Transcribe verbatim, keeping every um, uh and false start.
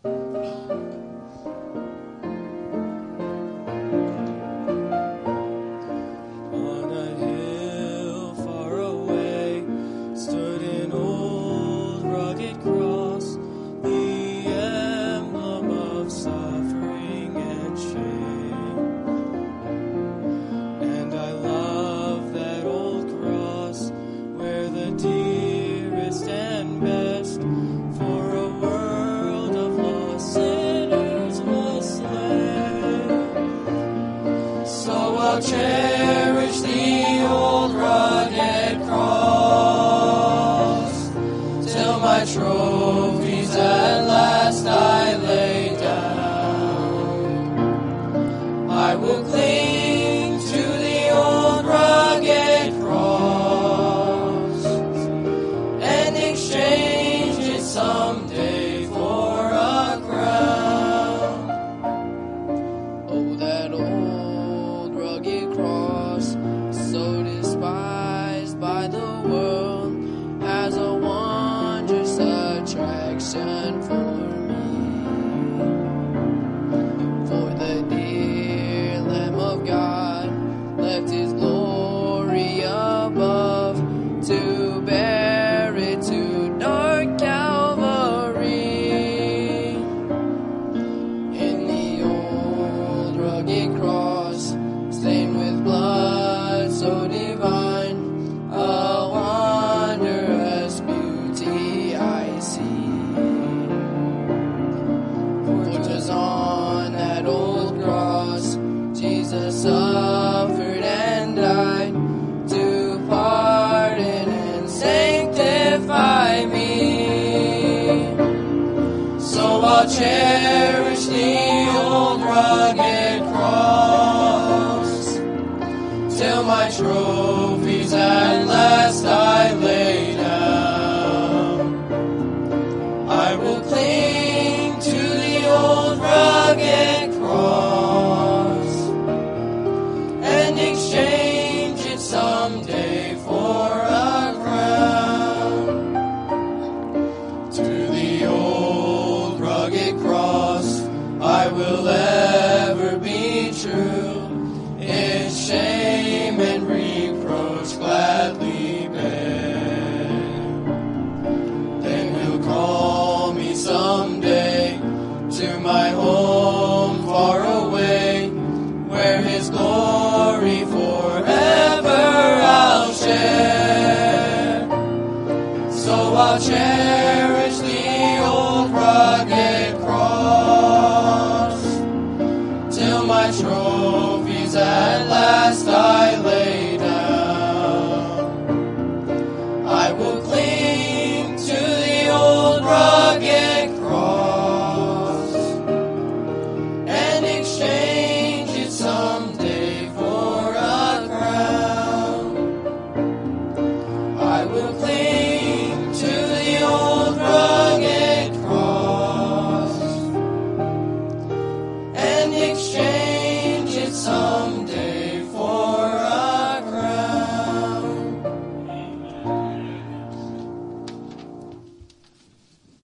On a hill far away stood an old rugged cross, the emblem of suffering and shame. And I love that old cross where the dearest and best for a world of lost sinners was slain. So I'll cherish the old rugged cross till my trophies at last I lay down. I will cling to the old rugged cross and exchange it someday for a crown. Oh, that old rugged cross, so despised by the world, has a wondrous attraction for me. For the dear Lamb of God left his glory above to bear it to dark Calvary. In the old rugged cross, stained with blood so divine, a wondrous beauty I see. For 'twas on that old cross Jesus suffered and died to pardon and sanctify me. So I'll cherish the old rugged cross till my trophies at last I lay down. I will cling